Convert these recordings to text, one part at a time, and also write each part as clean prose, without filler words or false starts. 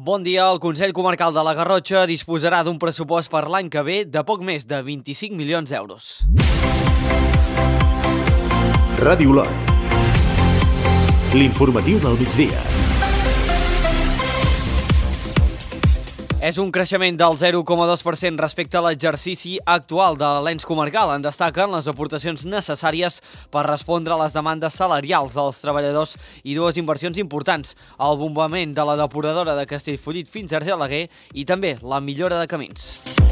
Bon dia. El Consell Comarcal de la Garrotxa disposarà d'un pressupost per l'any que ve de poc més de 25 milions d'euros. Ràdio Olot. L'informatiu del migdia. És un creixement del 0,2% respecte a l'exercici actual de l'ens comarcal. En destaquen les aportacions necessàries per respondre a les demandes salarials dels treballadors i dues inversions importants, el bombament de la depuradora de Castellfollit fins a Argelaguer i també la millora de camins.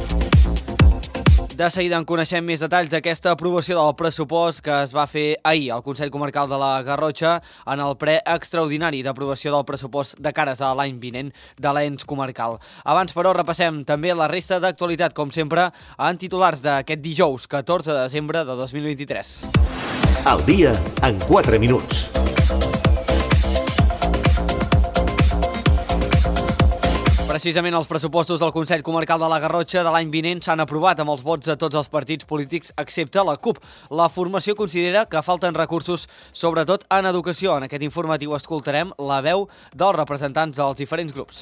De seguida en coneixem més detalls d'aquesta aprovació del pressupost que es va fer ahir al Consell Comarcal de la Garrotxa en el ple extraordinari d'aprovació del pressupost de cares a l'any vinent de l'ens comarcal. Abans, però, repassem també la resta d'actualitat, com sempre, en titulars d'aquest dijous, 14 de desembre de 2023. El dia en 4 minuts. Precisament els pressupostos del Consell Comarcal de la Garrotxa de l'any vinent s'han aprovat amb els vots de tots els partits polítics excepte la CUP. La formació considera que falten recursos, sobretot en educació. En aquest informatiu escoltarem la veu dels representants dels diferents grups.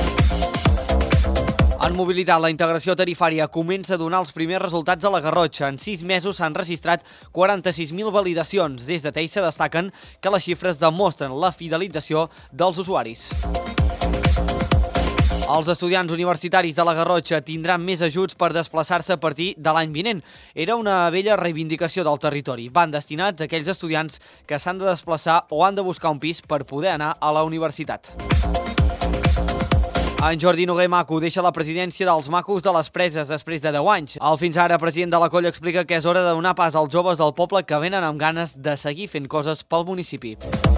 En mobilitat, la integració tarifària comença a donar els primers resultats a la Garrotxa. En 6 mesos s'han registrat 46.000 validacions. Des de Teixa destaquen que les xifres demostren la fidelització dels usuaris. Els estudiants universitaris de la Garrotxa tindran més ajuts per desplaçar-se a partir de l'any vinent. Era una vella reivindicació del territori. Van destinats a aquells estudiants que s'han de desplaçar o han de buscar un pis per poder anar a la universitat. En Jordi Noguer Maco deixa la presidència dels Macos de les Preses després de 10 anys. El fins ara president de la colla explica que és hora de donar pas als joves del poble que venen amb ganes de seguir fent coses pel municipi.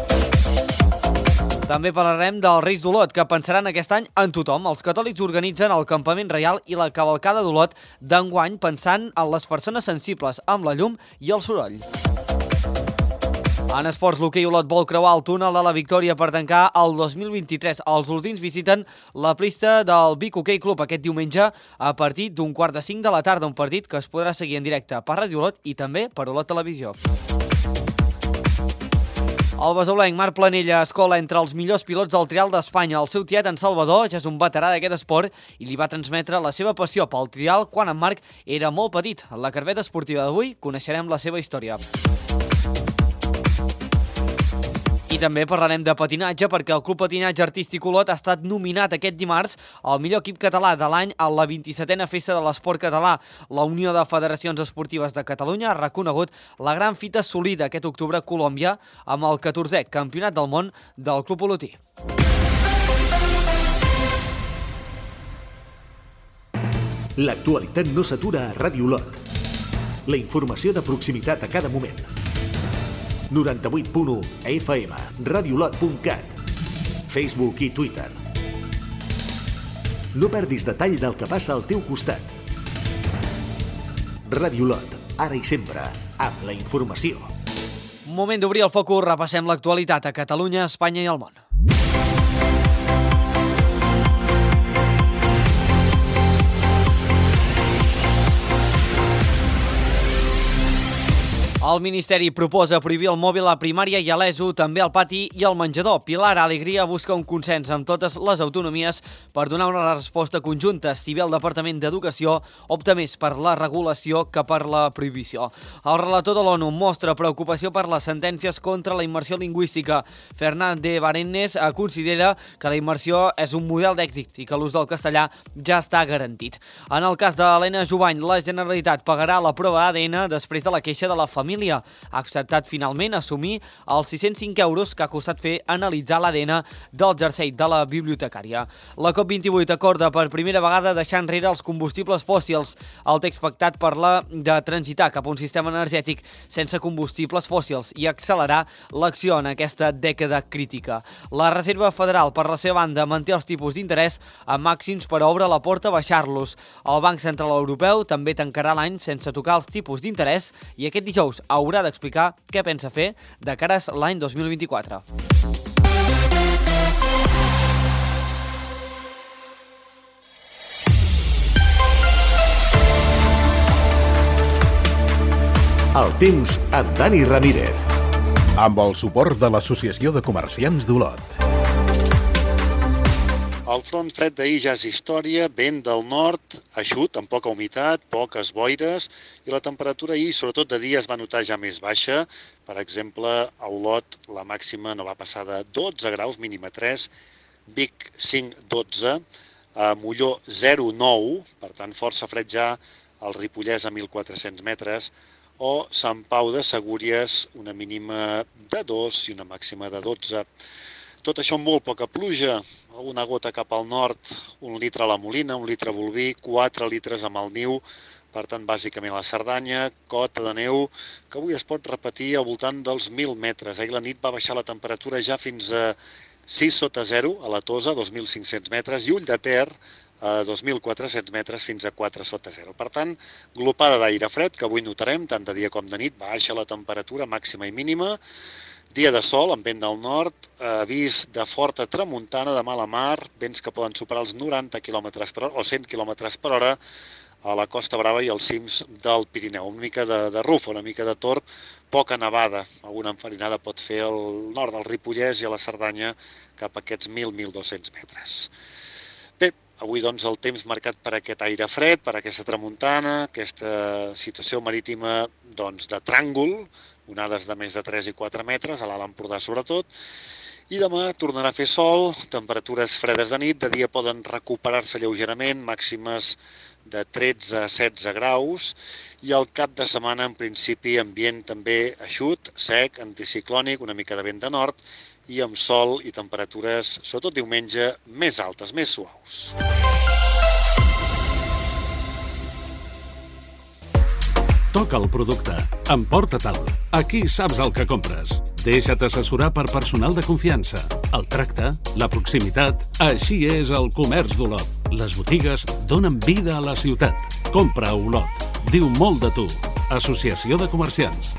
També parlarem dels Reis d'Olot, que pensaran aquest any en tothom. Els catòlics organitzen el Campament Reial i la Cavalcada d'Olot d'enguany pensant en les persones sensibles amb la llum i el soroll. En esports, l'hoquei Olot vol creuar el túnel de la Victòria per tancar el 2023. Els olotins visiten la pista del Vic Hoquei Club aquest diumenge a partir d'un 4:45 de la tarda, un partit que es podrà seguir en directe per Ràdio Olot i també per Olot Televisió. El besolenc Marc Planella es cola entre els millors pilots del trial d'Espanya. El seu tiet, en Salvador, ja és un veterà d'aquest esport i li va transmetre la seva passió pel trial quan en Marc era molt petit. En la carpeta esportiva d'avui coneixerem la seva història. I també parlarem de patinatge perquè el Club Patinatge Artístic Olot ha estat nominat aquest dimarts al millor equip català de l'any a la 27a Festa de l'Esport Català. La Unió de Federacions Esportives de Catalunya ha reconegut la gran fita assolida aquest octubre a Colòmbia amb el 14è Campionat del Món del Club Olotí. L'actualitat no s'atura a Ràdio Olot. La informació de proximitat a cada moment. 98.1 FM, radiolot.cat, Facebook i Twitter. No perdis detall del que passa al teu costat. Ràdio Olot, ara i sempre, amb la informació. Moment d'obrir el focus, repassem l'actualitat a Catalunya, Espanya i el món. El Ministeri proposa prohibir el mòbil a primària i a l'ESO, també al pati i al menjador. Pilar Alegria busca un consens amb totes les autonomies per donar una resposta conjunta. Si bé el Departament d'Educació opta més per la regulació que per la prohibició. El relator de l'ONU mostra preocupació per les sentències contra la immersió lingüística. Fernand de Barennes considera que la immersió és un model d'èxit i que l'ús del castellà ja està garantit. En el cas d'Helena Jubany, la Generalitat pagarà la prova ADN després de la queixa de la família. Ha acceptat finalment assumir els 605 euros que ha costat fer analitzar l'ADN del jersei de la bibliotecària. La COP28 acorda per primera vegada deixar enrere els combustibles fòssils. El text pactat parla de transitar cap a un sistema energètic sense combustibles fòssils i accelerar l'acció en aquesta dècada crítica. La Reserva Federal, per la seva banda, manté els tipus d'interès a màxims però obre la porta a baixar-los. El Banc Central Europeu també tancarà l'any sense tocar els tipus d'interès i aquest dijous haurà d'explicar què pensa fer de cara a l'any 2024. El temps amb Dani Ramírez. Amb el suport de l'Associació de Comerciants d'Olot. El front fred d'ahir ja és història, vent del nord, eixut, amb poca humitat, poques boires, i la temperatura ahir, sobretot de dia, es va notar ja més baixa. Per exemple, a Olot la màxima no va passar de 12 graus, mínima 3, Vic 5,12, a Molló 0,9, per tant força fred ja al Ripollès a 1.400 metres, o Sant Pau de Segúries, una mínima de 2 i una màxima de 12. Tot això amb molt poca pluja, una gota cap al nord, 1 litre a la Molina, 1 litre a Bolvir, 4 litres a Malniu, per tant, bàsicament a la Cerdanya, cota de neu, que avui es pot repetir al voltant dels 1.000 metres. Ahir la nit va baixar la temperatura ja fins a 6 sota 0 a la Tosa, 2.500 metres, i Ull de Ter, a 2.400 metres fins a 4 sota 0. Per tant, glopada d'aire fred, que avui notarem, tant de dia com de nit, baixa la temperatura màxima i mínima, dia de sol amb vent del nord, avís de forta tramuntana de mala mar, vents que poden superar els 90 km per hora o 100 km per hora a la Costa Brava i als cims del Pirineu. Una mica de ruf, una mica de torb, poca nevada. Alguna enfarinada pot fer al nord del Ripollès i a la Cerdanya cap a aquests 1.000-1.200 metres. Bé, avui doncs el temps marcat per aquest aire fred, per aquesta tramuntana, aquesta situació marítima doncs de tràngol, onades de més de 3 i 4 metres, a l'Alt Empordà sobretot, i demà tornarà a fer sol, temperatures fredes de nit, de dia poden recuperar-se lleugerament, màximes de 13 a 16 graus, i al cap de setmana, en principi, ambient també eixut, sec, anticiclònic, una mica de vent de nord, i amb sol i temperatures, sobretot diumenge, més altes, més suaus. Toca el producte. Emporta-te'l. Aquí saps el que compres. Deixa't assessorar per personal de confiança. El tracte, la proximitat, així és el comerç d'Olot. Les botigues donen vida a la ciutat. Compra a Olot. Diu molt de tu. Associació de Comerciants.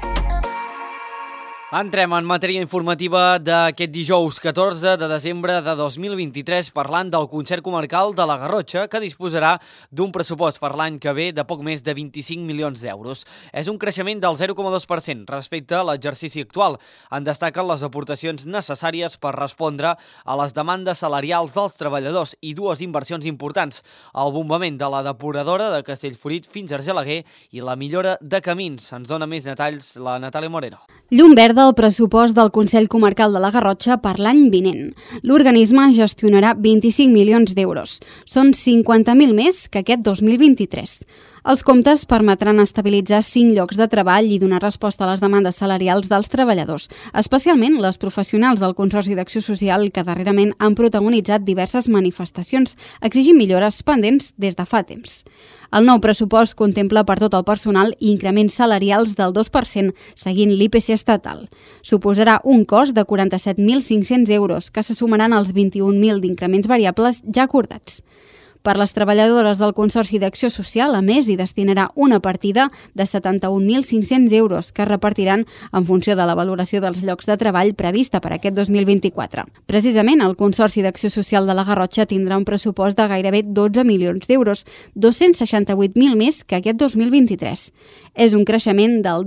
Entrem en matèria informativa d'aquest dijous 14 de desembre de 2023 parlant del concert comarcal de la Garrotxa, que disposarà d'un pressupost per l'any que ve de poc més de 25 milions d'euros. És un creixement del 0,2% respecte a l'exercici actual. En destaquen les aportacions necessàries per respondre a les demandes salarials dels treballadors i dues inversions importants: el bombament de la depuradora de Castellfollit fins a Argelaguer i la millora de camins. Ens dona més detalls la Natàlia Moreno. Llum verda al pressupost del Consell Comarcal de la Garrotxa per l'any vinent. L'organisme gestionarà 25 milions d'euros. Són 50.000 més que aquest 2023. Els comptes permetran estabilitzar 5 llocs de treball i donar resposta a les demandes salarials dels treballadors, especialment les professionals del Consorci d'Acció Social que darrerament han protagonitzat diverses manifestacions exigint millores pendents des de fa temps. El nou pressupost contempla per tot el personal increments salarials del 2% seguint l'IPC estatal. Suposarà un cost de 47.500 euros que se sumaran als 21.000 d'increments variables ja acordats. Per les treballadores del Consorci d'Acció Social, a més, hi destinarà una partida de 71.500 euros que es repartiran en funció de la valoració dels llocs de treball prevista per aquest 2024. Precisament, el Consorci d'Acció Social de la Garrotxa tindrà un pressupost de gairebé 12 milions d'euros, 268.000 més que aquest 2023. És un creixement del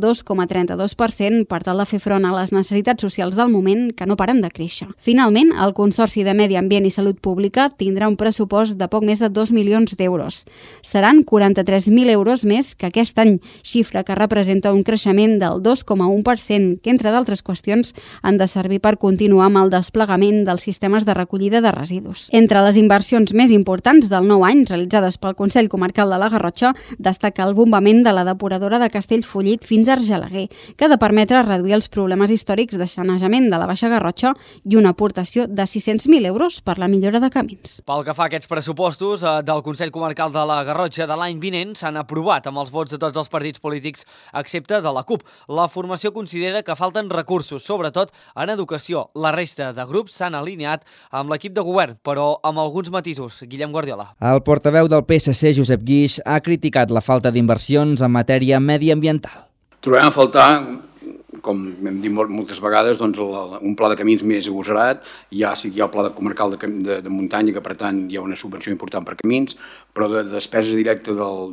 2,32% per tal de fer front a les necessitats socials del moment que no paren de créixer. Finalment, el Consorci de Medi Ambient i Salut Pública tindrà un pressupost de poc més de 2 milions d'euros. Seran 43.000 euros més que aquest any, xifra que representa un creixement del 2,1%, que, entre d'altres qüestions, han de servir per continuar amb el desplegament dels sistemes de recollida de residus. Entre les inversions més importants del nou any, realitzades pel Consell Comarcal de la Garrotxa, destaca el bombament de la depuradora de Castellfollit fins a Argelaguer, que ha de permetre reduir els problemes històrics de sanejament de la Baixa Garrotxa i una aportació de 600.000 euros per la millora de camins. Pel que fa a aquests pressupostos del Consell Comarcal de la Garrotxa de l'any vinent s'han aprovat amb els vots de tots els partits polítics, excepte de la CUP. La formació considera que falten recursos, sobretot en educació. La resta de grups s'han alineat amb l'equip de govern, però amb alguns matisos. Guillem Guardiola. El portaveu del PSC, Josep Guix, ha criticat la falta d'inversions en matèria mediambiental. Trobem a faltar com hem dit moltes vegades, doncs un pla de camins més agosarat, ja sigui el pla comarcal de muntanya, que per tant hi ha una subvenció important per camins, però de despesa directa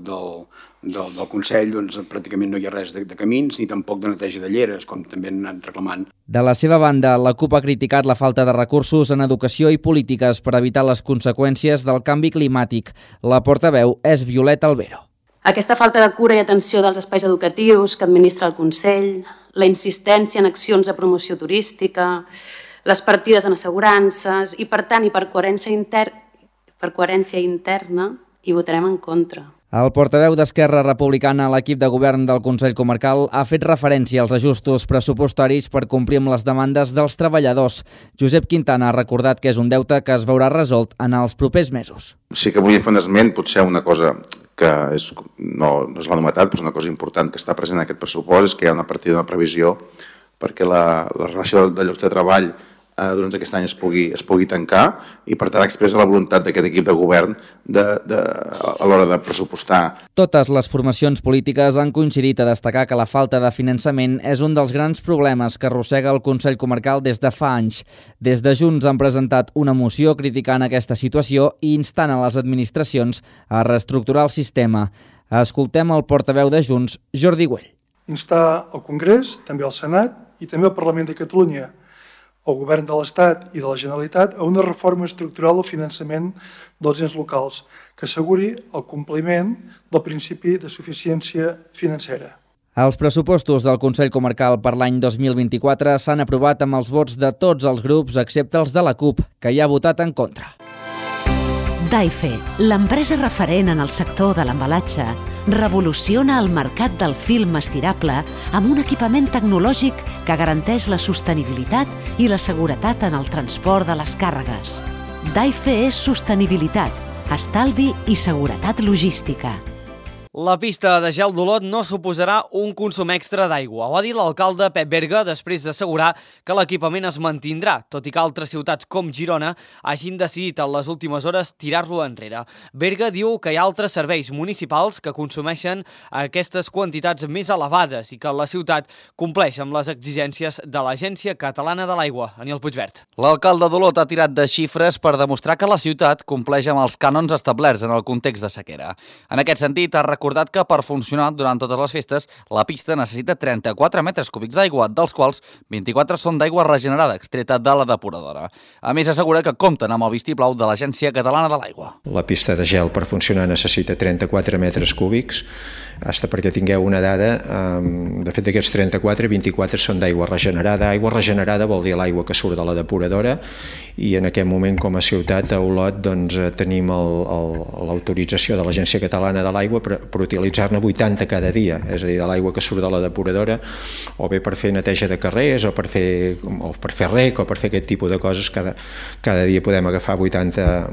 del Consell doncs, pràcticament no hi ha res de camins ni tampoc de neteja de lleres, com també han anat reclamant. De la seva banda, la CUP ha criticat la falta de recursos en educació i polítiques per evitar les conseqüències del canvi climàtic. La portaveu és Violeta Albero. Aquesta falta de cura i atenció dels espais educatius que administra el Consell, la insistència en accions de promoció turística, les partides en assegurances i, per tant, i per coherència interna, hi votarem en contra. El portaveu d'Esquerra Republicana a l'equip de govern del Consell Comarcal ha fet referència als ajustos pressupostaris per complir amb les demandes dels treballadors. Josep Quintana ha recordat que és un deute que es veurà resolt en els propers mesos. Sí que volia fer un esment, potser una cosa que no és la novetat, però és una cosa important que està present en aquest pressupost, és que hi ha una partida de previsió perquè la relació de llocs de treball durant aquest any es pugui tancar i per tant expressa la voluntat d'aquest equip de govern a l'hora de pressupostar. Totes les formacions polítiques han coincidit a destacar que la falta de finançament és un dels grans problemes que arrossega el Consell Comarcal des de fa anys. Des de Junts han presentat una moció criticant aquesta situació i instant a les administracions a reestructurar el sistema. Escoltem el portaveu de Junts, Jordi Güell. Instar al Congrés, també al Senat i també al Parlament de Catalunya, el Govern de l'Estat i de la Generalitat a una reforma estructural del finançament dels ens locals que asseguri el compliment del principi de suficiència financera. Els pressupostos del Consell Comarcal per l'any 2024 s'han aprovat amb els vots de tots els grups excepte els de la CUP, que hi ha votat en contra. Daife, l'empresa referent en el sector de l'embalatge, revoluciona el mercat del film estirable amb un equipament tecnològic que garanteix la sostenibilitat i la seguretat en el transport de les càrregues. Daife és sostenibilitat, estalvi i seguretat logística. La pista de gel d'Olot no suposarà un consum extra d'aigua. Ho ha dit l'alcalde Pep Berga després d'assegurar que l'equipament es mantindrà, tot i que altres ciutats com Girona hagin decidit en les últimes hores tirar-lo enrere. Berga diu que hi ha altres serveis municipals que consumeixen aquestes quantitats més elevades i que la ciutat compleix amb les exigències de l'Agència Catalana de l'Aigua. Aniel Puigvert. L'alcalde d'Olot ha tirat de xifres per demostrar que la ciutat compleix amb els cànons establerts en el context de sequera. En aquest sentit, ha recordat que per funcionar durant totes les festes, la pista necessita 34 metres cúbics d'aigua, dels quals 24 són d'aigua regenerada, extreta de la depuradora. A més, assegura que compten amb el vistiplau de l'Agència Catalana de l'Aigua. La pista de gel per funcionar necessita 34 metres cúbics, hasta perquè tingueu una dada, de fet d'aquests 34, 24 són d'aigua regenerada. Aigua regenerada vol dir l'aigua que surt de la depuradora i en aquest moment com a ciutat a Olot doncs, tenim l'autorització de l'Agència Catalana de l'Aigua per utilitzar-ne 80 cada dia, és a dir, de l'aigua que surt de la depuradora, o bé per fer neteja de carrers, o per fer rec, o per fer aquest tipus de coses, cada dia podem agafar 80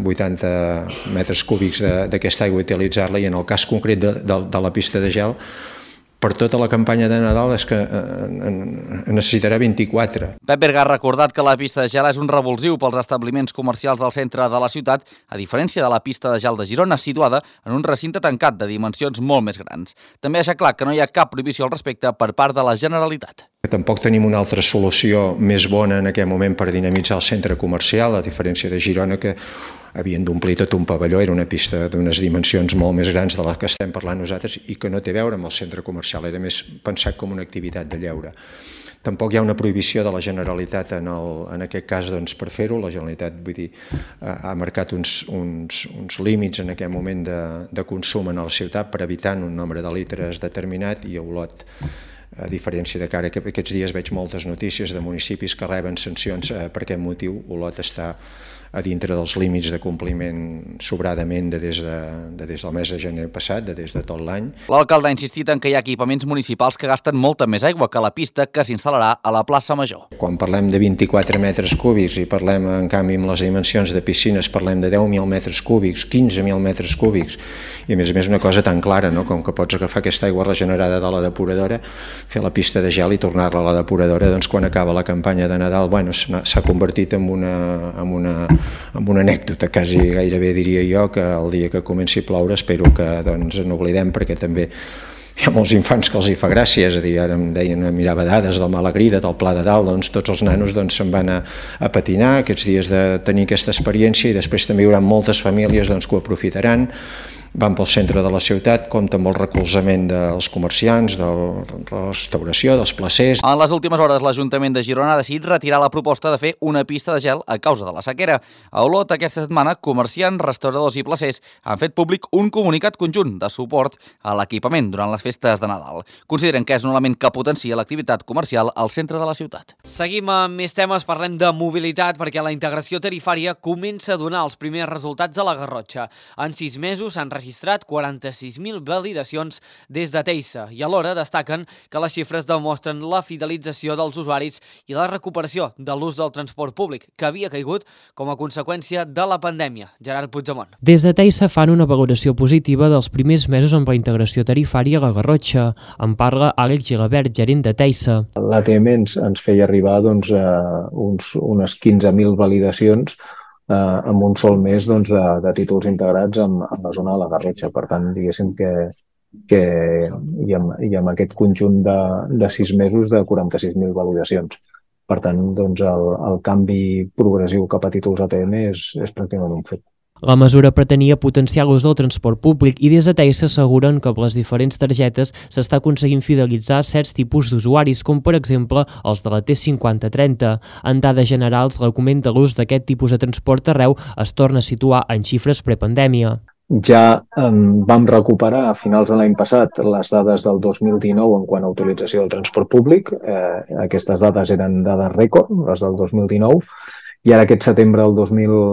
metres cúbics d'aquesta aigua i utilitzar-la, i en el cas concret de la pista de gel, per tota la campanya de Nadal és que necessitarà 24. Pep Berga ha recordat que la pista de gel és un revulsiu pels establiments comercials del centre de la ciutat, a diferència de la pista de gel de Girona, situada en un recinte tancat de dimensions molt més grans. També ha deixat clar que no hi ha cap prohibició al respecte per part de la Generalitat. Tampoc tenim una altra solució més bona en aquest moment per dinamitzar el centre comercial, a diferència de Girona, que havien d'omplir tot un pavelló, era una pista d'unes dimensions molt més grans de les que estem parlant nosaltres i que no té a veure amb el centre comercial, era més pensat com una activitat de lleure. Tampoc hi ha una prohibició de la Generalitat en aquest cas doncs, per fer-ho. La Generalitat ha marcat uns límits en aquest moment de consum en la ciutat per evitar un nombre de litres determinat, i a Olot, a diferència de que ara aquests dies veig moltes notícies de municipis que reben sancions per aquest motiu, Olot està a dintre dels límits de compliment sobradament des del mes de gener passat, des de tot l'any. L'alcalde ha insistit en que hi ha equipaments municipals que gasten molta més aigua que la pista que s'instal·larà a la plaça Major. Quan parlem de 24 metres cúbics i parlem, en canvi, amb les dimensions de piscines, parlem de 10.000 metres cúbics, 15.000 metres cúbics, i a més una cosa tan clara, no? Com que pots agafar aquesta aigua regenerada de la depuradora, fer la pista de gel i tornar-la a la depuradora, doncs quan acaba la campanya de Nadal, s'ha convertit en una anècdota, quasi gairebé diria jo, que el dia que comenci a ploure espero que no oblidem, perquè també hi ha molts infants que els hi fa gràcia, és a dir, ara em deien, mirava dades del Malagrida, del Pla de Dalt, doncs tots els nanos se'n van a patinar aquests dies de tenir aquesta experiència i després també hi haurà moltes famílies que ho aprofitaran. Van pel centre de la ciutat, compta amb el recolzament dels comerciants, de la restauració, dels placers. En les últimes hores, l'Ajuntament de Girona ha decidit retirar la proposta de fer una pista de gel a causa de la sequera. A Olot, aquesta setmana, comerciants, restauradors i placers han fet públic un comunicat conjunt de suport a l'equipament durant les festes de Nadal. Consideren que és un element que potencia l'activitat comercial al centre de la ciutat. Seguim amb més temes, parlem de mobilitat, perquè la integració tarifària comença a donar els primers resultats a la Garrotxa. En 6 mesos s'han registrat 46.000 validacions des de Teissa i alhora destaquen que les xifres demostren la fidelització dels usuaris i la recuperació de l'ús del transport públic, que havia caigut com a conseqüència de la pandèmia. Gerard Puigdemont. Des de Teissa fan una valoració positiva dels primers mesos amb la integració tarifària a la Garrotxa. En parla Àlex Gilabert, gerent de Teissa. L'ATM ens feia arribar unes 15.000 validacions amb un sol mes de títols integrats en la zona de la Garrotxa. Per tant, diguéssim i amb aquest conjunt de 6 mesos de 46.000 validacions. Per tant, el canvi progressiu cap a títols ATM és pràcticament un fet. La mesura pretenia potenciar l'ús del transport públic i des de Teissa asseguren que amb les diferents targetes s'està aconseguint fidelitzar certs tipus d'usuaris, com per exemple els de la T5030. En dades generals, l'augment de l'ús d'aquest tipus de transport arreu es torna a situar en xifres prepandèmia. Ja vam recuperar a finals de l'any passat les dades del 2019 en quant a utilització del transport públic. Aquestes dades eren dades rècord, les del 2019, i ara aquest setembre del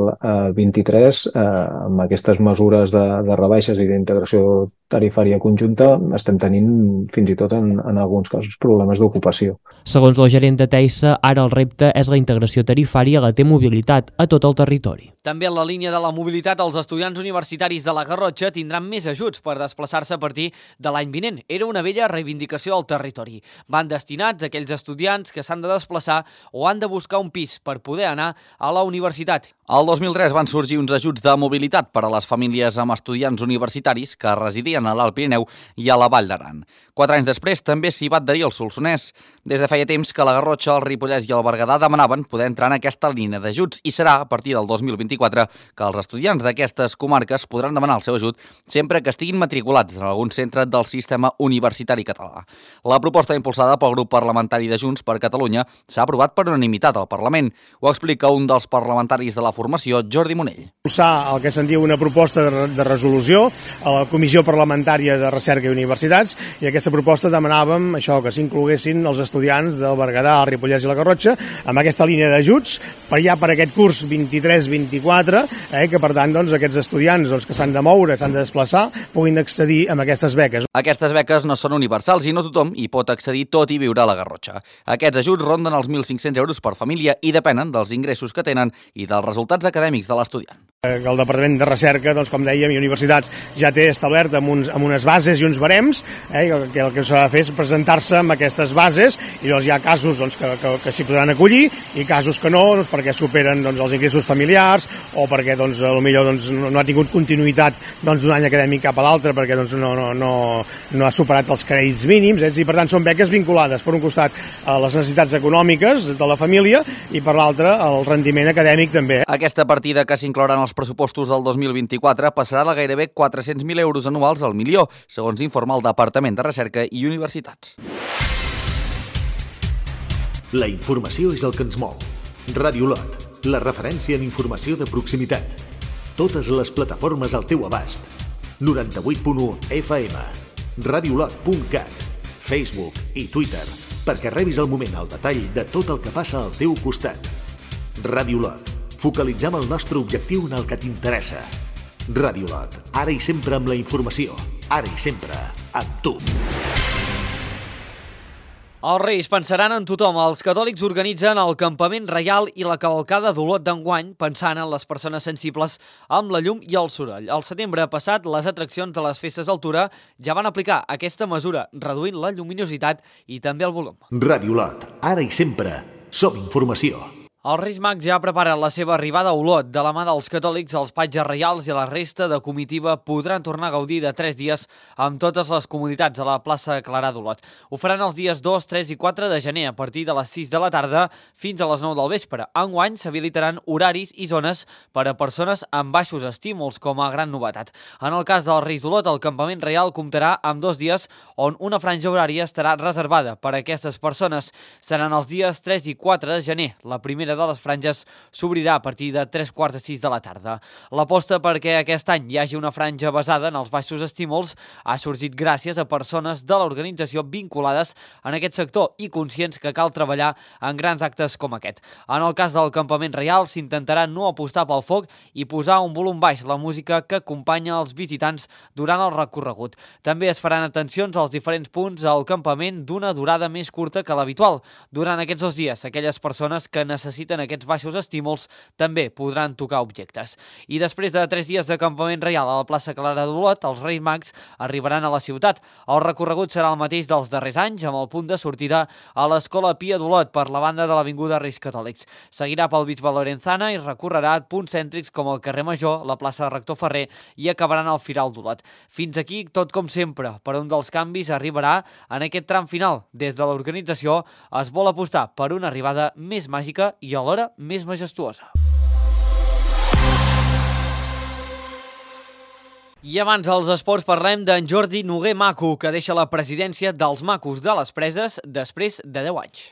2023, amb aquestes mesures de rebaixes i d'integració tarifària conjunta, estem tenint fins i tot en alguns casos problemes d'ocupació. Segons la gerent de Teissa, ara el repte és la integració tarifària a la T-mobilitat a tot el territori. També en la línia de la mobilitat, els estudiants universitaris de la Garrotxa tindran més ajuts per desplaçar-se a partir de l'any vinent. Era una vella reivindicació del territori. Van destinats a aquells estudiants que s'han de desplaçar o han de buscar un pis per poder anar a la universitat. El 2003 van sorgir uns ajuts de mobilitat per a les famílies amb estudiants universitaris que residien a l'Alt Pirineu i a la Vall d'Aran. 4 anys després també s'hi va adherir el Solsonès. Des de feia temps que la Garrotxa, el Ripollès i el Berguedà demanaven poder entrar en aquesta línia d'ajuts i serà a partir del 2024 que els estudiants d'aquestes comarques podran demanar el seu ajut sempre que estiguin matriculats en algun centre del sistema universitari català. La proposta impulsada pel grup parlamentari de Junts per Catalunya s'ha aprovat per unanimitat al Parlament. Ho explica un dels parlamentaris de la formació, Jordi Monell. Impulsar el que se'n diu una proposta de resolució a la Comissió Parlamentària de Recerca i Universitats, i aquesta proposta demanàvem això, que s'incloguessin els estudiants del Berguedà, el Ripollès i la Garrotxa amb aquesta línia d'ajuts per aquest curs 23-24, que per tant aquests estudiants que s'han de moure, s'han de desplaçar, puguin accedir a aquestes beques. Aquestes beques no són universals i no tothom hi pot accedir tot i viure a la Garrotxa. Aquests ajuts ronden els 1.500 euros per família i depenen dels ingressos que tenen i dels resultats acadèmics de l'estudiant. El Departament de Recerca, com dèiem, i Universitats ja té establert amb unes bases i uns barems, el que s'ha de fer és presentar-se amb aquestes bases i hi ha casos que s'hi podran acollir i casos que no, perquè superen els ingressos familiars o perquè potser no ha tingut continuïtat d'un any acadèmic cap a l'altre perquè no ha superat els crèdits mínims, i per tant són beques vinculades per un costat a les necessitats econòmiques de la família i per l'altre al rendiment acadèmic també. Aquesta partida, que s'inclourà en els pressupostos del 2024, passarà de gairebé 400.000 euros anuals al milió, segons informa el Departament de Recerca i Universitats. La informació és el que ens mou. Ràdio Olot, la referència en informació de proximitat. Totes les plataformes al teu abast. 98.1 FM, radiolot.cat, Facebook i Twitter, perquè rebis al moment el detall de tot el que passa al teu costat. Ràdio Olot, focalitzem el nostre objectiu en el que t'interessa. Ràdio Olot, ara i sempre amb la informació, ara i sempre amb tu. Els Reis pensaran en tothom. Els catòlics organitzen el campament reial i la cavalcada d'Olot d'enguany pensant en les persones sensibles amb la llum i el soroll. Al setembre passat, les atraccions de les festes d'altura ja van aplicar aquesta mesura, reduint la lluminositat i també el volum. Ràdio Olot, ara i sempre som informació. Els Reis Mags ja ha preparat la seva arribada a Olot. De la mà dels catòlics, els patges reials i la resta de comitiva podran tornar a gaudir de 3 dies amb totes les comoditats a la plaça Clarà d'Olot. Ho faran els dies 2, 3 i 4 de gener a partir de les 6 de la tarda fins a les 9 del vespre. Enguany s'habilitaran horaris i zones per a persones amb baixos estímuls com a gran novetat. En el cas dels Reis d'Olot, el campament reial comptarà amb 2 dies on una franja horària estarà reservada per a aquestes persones. Seran els dies 3 i 4 de gener. La primera de les franges s'obrirà a partir de 3:45 de la tarda. L'aposta perquè aquest any hi hagi una franja basada en els baixos estímuls ha sorgit gràcies a persones de l'organització vinculades en aquest sector i conscients que cal treballar en grans actes com aquest. En el cas del campament reial s'intentarà no apostar pel foc i posar un volum baix la música que acompanya els visitants durant el recorregut. També es faran atencions als diferents punts al campament d'una durada més curta que l'habitual. Durant aquests 2 dies, aquelles persones que necessiten aquests baixos estímuls també podran tocar objectes. I després de 3 dies de campament reial a la plaça Clarà d'Olot, els Reis Mags arribaran a la ciutat. El recorregut serà el mateix dels darrers anys, amb el punt de sortida a l'Escola Pia d'Olot per la banda de l'Avinguda Reis Catòlics. Seguirà pel Bisbe Lorenzana i recorrerà punts cèntrics com el carrer Major, la plaça Rector Ferrer i acabaran al Firal d'Olot. Fins aquí tot com sempre, però un dels canvis arribarà en aquest tram final. Des de l'organització es vol apostar per una arribada més màgica i alhora més majestuosa. I abans dels esports parlem d'en Jordi Noguer Maco, que deixa la presidència dels Macos de les Preses després de 10 anys.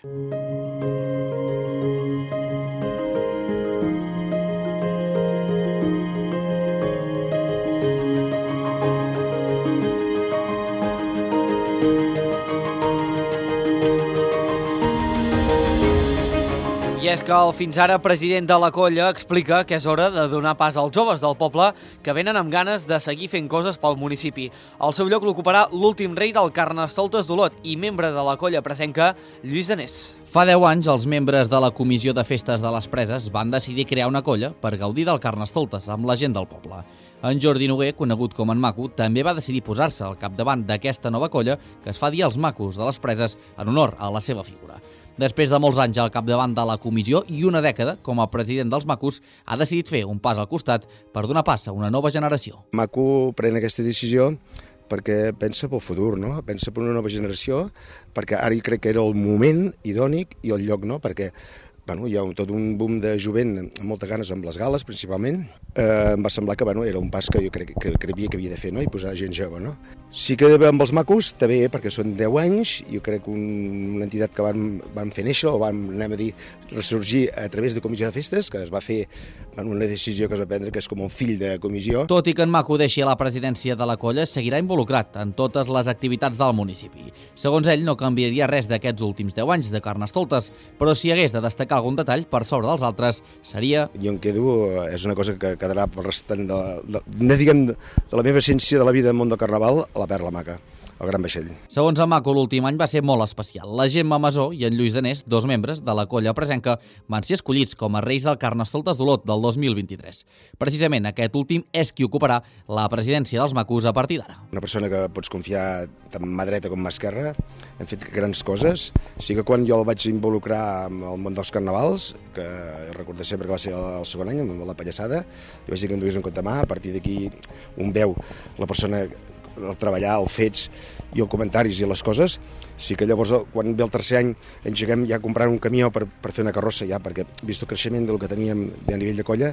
I és que el fins ara president de la colla explica que és hora de donar pas als joves del poble que venen amb ganes de seguir fent coses pel municipi. El seu lloc l'ocuparà l'últim rei del Carnestoltes d'Olot i membre de la colla presenca, Lluís Danés. Fa 10 anys, els membres de la Comissió de Festes de les Preses van decidir crear una colla per gaudir del Carnestoltes amb la gent del poble. En Jordi Noguer, conegut com en Maco, també va decidir posar-se al capdavant d'aquesta nova colla que es fa dir els Macos de les Preses en honor a la seva figura. Després de molts anys al capdavant de la comissió i una dècada com a president dels Macos, ha decidit fer un pas al costat per donar pas a una nova generació. Maco pren aquesta decisió perquè pensa pel futur, no? Pensa per una nova generació, perquè ara crec que era el moment idònic i el lloc, no? Perquè hi ha tot un boom de jovent amb moltes ganes amb les gales, principalment. Em va semblar que era un pas que jo crec que havia de fer, no? I posar gent jove, no? Sí que amb els Macos està bé, perquè són 10 anys, jo crec que una entitat que van fer néixer, o van, ressorgir a través de comissió de festes, que es va fer una decisió que es va prendre, que és com un fill de comissió. Tot i que en Maco deixi a la presidència de la colla, seguirà involucrat en totes les activitats del municipi. Segons ell, no canviaria res d'aquests últims 10 anys de Carnestoltes, però si hagués de destacar algun detall per sobre dels altres, seria... Jo em quedo, és una cosa que quedarà per restant de la meva essència de la vida al món del Carnaval, a la Perla Maca, el Gran Vaixell. Segons en Maco, l'últim any va ser molt especial. La Gemma Masó i en Lluís Danés, 2 membres de la colla presenca, van ser escollits com a reis del Carnestoltes d'Olot del 2023. Precisament aquest últim és qui ocuparà la presidència dels Macos a partir d'ara. Una persona que pots confiar tant mà dreta com mà esquerra, hem fet grans coses. Sí que quan jo el vaig involucrar amb el món dels carnavals, que recordo sempre que va ser el segon any, amb la pallassada, li vaig dir que em dugués un compte mà, a partir d'aquí un veu la persona, el treballar, els fets i els comentaris i les coses. Sí que llavors, quan ve el tercer any, engeguem ja comprant un camió per fer una carrossa, ja, perquè vist el creixement del que teníem a nivell de colla,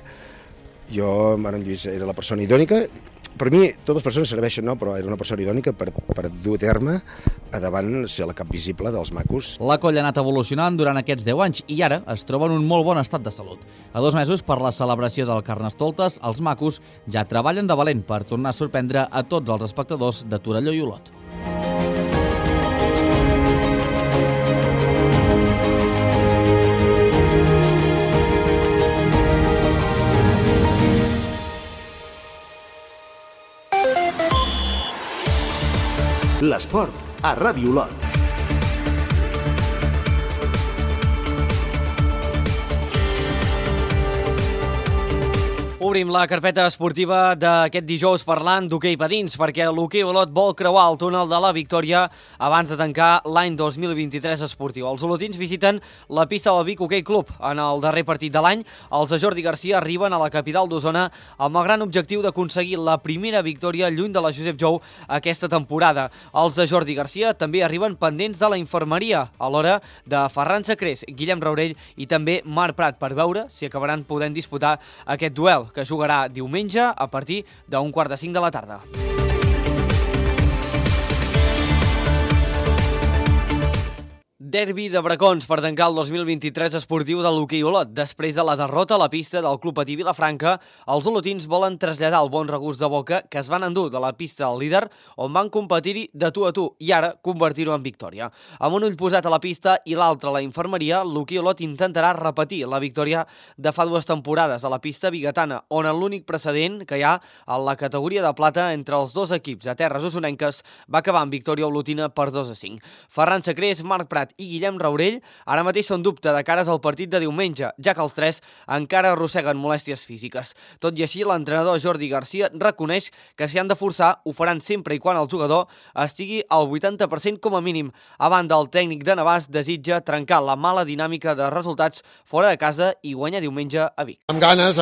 jo, en Lluís, era la persona idònica. Per mi, totes les persones serveixen, no? Però era una persona idònica per dur a terme a davant ser la cap visible dels Macos. La colla ha anat evolucionant durant aquests 10 anys i ara es troba en un molt bon estat de salut. A 2 mesos per la celebració del Carnestoltes, els Macos ja treballen de valent per tornar a sorprendre a tots els espectadors de Torelló i Olot. L'esport a Ràdio Olot. Obrim la carpeta esportiva d'aquest dijous parlant d'hoquei patins, perquè l'hoquei Olot vol creuar el túnel de la Victòria abans de tancar l'any 2023 esportiu. Els olotins visiten la pista del Vic Hoquei Club. En el darrer partit de l'any, els de Jordi Garcia arriben a la capital d'Osona amb el gran objectiu d'aconseguir la primera victòria lluny de la Josep Jou aquesta temporada. Els de Jordi Garcia també arriben pendents de la infermeria a l'hora de Ferran Sacrés, Guillem Raurell i també Marc Prat per veure si acabaran podent disputar aquest duel, que jugarà diumenge a partir d'un 4:45 de la tarda. Derbi de Bracons per tancar el 2023 esportiu de l'hoquei Olot. Després de la derrota a la pista del Club Patí Vilafranca, els olotins volen traslladar el bon regust de boca que es van endur de la pista del líder, on van competir-hi de tu a tu, i ara convertir-ho en victòria. Amb un ull posat a la pista i l'altre a la infermeria, l'hoquei Olot intentarà repetir la victòria de fa 2 temporades a la pista biguetana, on l'únic precedent que hi ha a la categoria de plata entre els dos equips a terres osonenques va acabar amb victòria olotina per 2-5. Ferran Sacrés, Marc Prat i Guillem Raurell ara mateix són dubte de cares al partit de diumenge, ja que els tres encara arrosseguen molèsties físiques. Tot i així, l'entrenador Jordi Garcia reconeix que si han de forçar, ho faran sempre i quan el jugador estigui al 80% com a mínim. A banda, el tècnic de Navàs desitja trencar la mala dinàmica de resultats fora de casa i guanyar diumenge a Vic. Amb ganes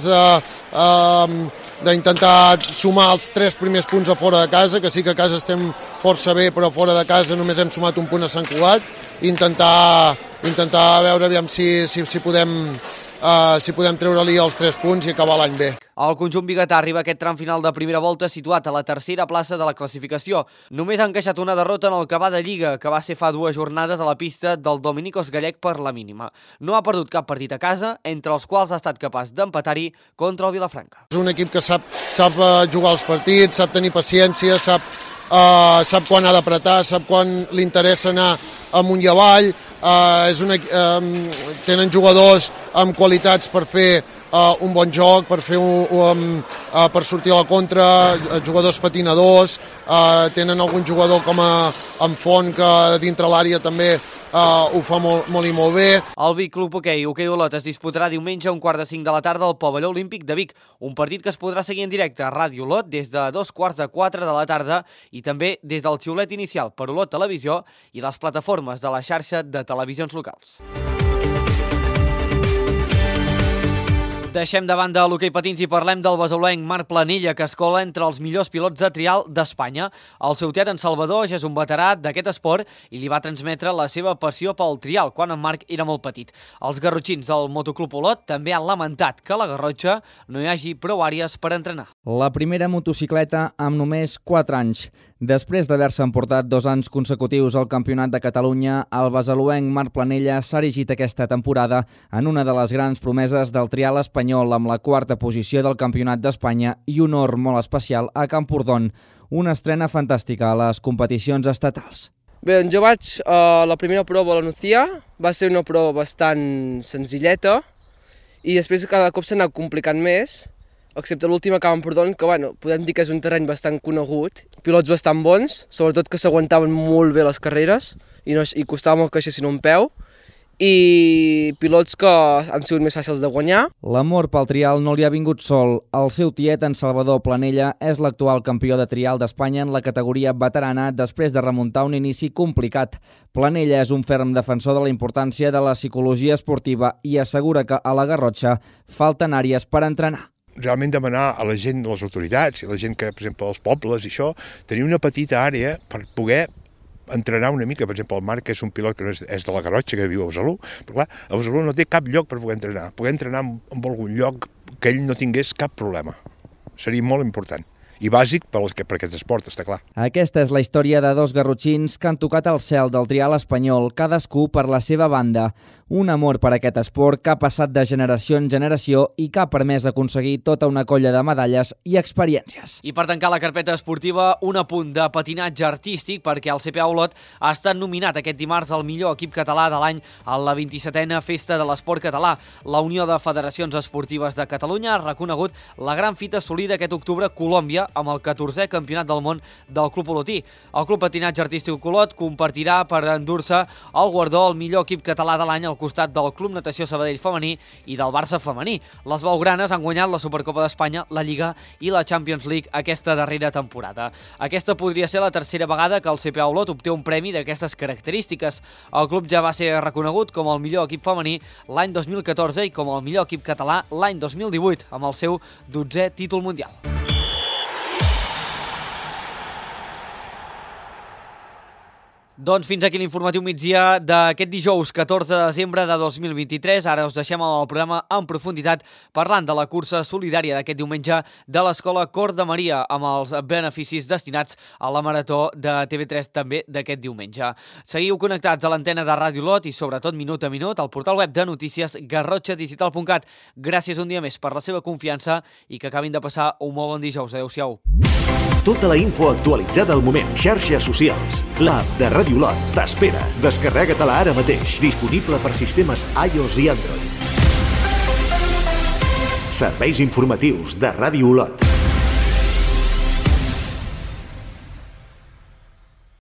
d'intentar sumar els 3 primers punts a fora de casa, que sí que a casa estem força bé, però fora de casa només hem sumat un punt a Sant Cugat, intentar veure aviam si podem treure-li els 3 punts i acabar l'any bé. El conjunt biguetà arriba a aquest tram final de primera volta situat a la tercera plaça de la classificació. Només ha encaixat una derrota en el que va de Lliga, que va ser fa 2 jornades a la pista del Dominicos Gallec per la mínima. No ha perdut cap partit a casa, entre els quals ha estat capaç d'empatar-hi contra el Vilafranca. És un equip que sap jugar els partits, sap tenir paciència, sap quan ha d'apretar, sap quan li interessa anar amunt i avall, tenen jugadors amb qualitats per fer un bon joc, per sortir a la contra, jugadors patinadors, tenen algun jugador com en Font que dintre l'àrea també ho fa molt i molt bé. El Vic Club Hoquei Olot es disputarà diumenge a 4:45 de la tarda al Pavelló Olímpic de Vic, un partit que es podrà seguir en directe a Ràdio Olot des de 3:45 de la tarda i també des del xiulet inicial per Olot Televisió i les plataformes de la xarxa de televisions locals. Deixem de banda l'hoquei patins i parlem del besolenc Marc Planella, que es cola entre els millors pilots de trial d'Espanya. El seu tiet, en Salvador, ja és un veterà d'aquest esport i li va transmetre la seva passió pel trial quan en Marc era molt petit. Els garrotxins del Motoclub Olot també han lamentat que a la Garrotxa no hi hagi prou àrees per entrenar. La primera motocicleta amb només 4 anys. Després d'haver-se emportat 2 anys consecutius al Campionat de Catalunya, el besaluenc Marc Planella s'ha erigit aquesta temporada en una de les grans promeses del trial espanyol amb la 4a posició del Campionat d'Espanya i un honor molt especial a Camprodon, una estrena fantàstica a les competicions estatals. Bé, jo vaig a la primera prova a la Nucía, va ser una prova bastant senzilleta i després cada cop s'ha anat complicant més, excepte l'última a Camprodon, que podem dir que és un terreny bastant conegut, pilots bastant bons, sobretot que s'aguantaven molt bé les carreres i costava molt que deixessin un peu, i pilots que han sigut més fàcils de guanyar. L'amor pel trial no li ha vingut sol. El seu tiet, en Salvador Planella, és l'actual campió de trial d'Espanya en la categoria veterana després de remuntar un inici complicat. Planella és un ferm defensor de la importància de la psicologia esportiva i assegura que a la Garrotxa falten àrees per entrenar. Realment demanar a la gent, a les autoritats i a la gent que, per exemple, als pobles i això, tenir una petita àrea per poder entrenar una mica. Per exemple, el Marc, que és un pilot que no és de la Garrotxa, que viu a Besalú, però clar, a Besalú no té cap lloc per poder entrenar en algun lloc que ell no tingués cap problema. Seria molt important. I bàsic per aquest esport, està clar. Aquesta és la història de 2 garrotxins que han tocat el cel del trial espanyol, cadascú per la seva banda. Un amor per aquest esport que ha passat de generació en generació i que ha permès aconseguir tota una colla de medalles i experiències. I per tancar la carpeta esportiva, un apunt de patinatge artístic perquè el CPA Olot ha estat nominat aquest dimarts al millor equip català de l'any a la 27a Festa de l'Esport Català. La Unió de Federacions Esportives de Catalunya ha reconegut la gran fita assolida aquest octubre a Colòmbia amb el 14è Campionat del Món del Club Olotí. El Club Patinatge Artístic Olot compartirà per endur-se el guardó al millor equip català de l'any al costat del Club Natació Sabadell femení i del Barça femení. Les blaugranes han guanyat la Supercopa d'Espanya, la Lliga i la Champions League aquesta darrera temporada. Aquesta podria ser la tercera vegada que el CPA Olot obté un premi d'aquestes característiques. El club ja va ser reconegut com el millor equip femení l'any 2014 i com el millor equip català l'any 2018, amb el seu 12è títol mundial. Doncs fins aquí l'informatiu migdia d'aquest dijous 14 de desembre de 2023. Ara us deixem el programa en profunditat parlant de la cursa solidària d'aquest diumenge de l'Escola Cor de Maria amb els beneficis destinats a la marató de TV3 també d'aquest diumenge. Seguiu connectats a l'antena de Ràdio Olot i sobretot minut a minut al portal web de notícies garrotxadigital.cat. Gràcies un dia més per la seva confiança i que acabin de passar un molt bon dijous. Adéu-siau. Tota la info actualitzada al moment. Xarxes socials. L'app de Ràdio Olot t'espera. Descarrega-te-la ara mateix. Disponible per sistemes iOS i Android. Serveis informatius de Ràdio Olot.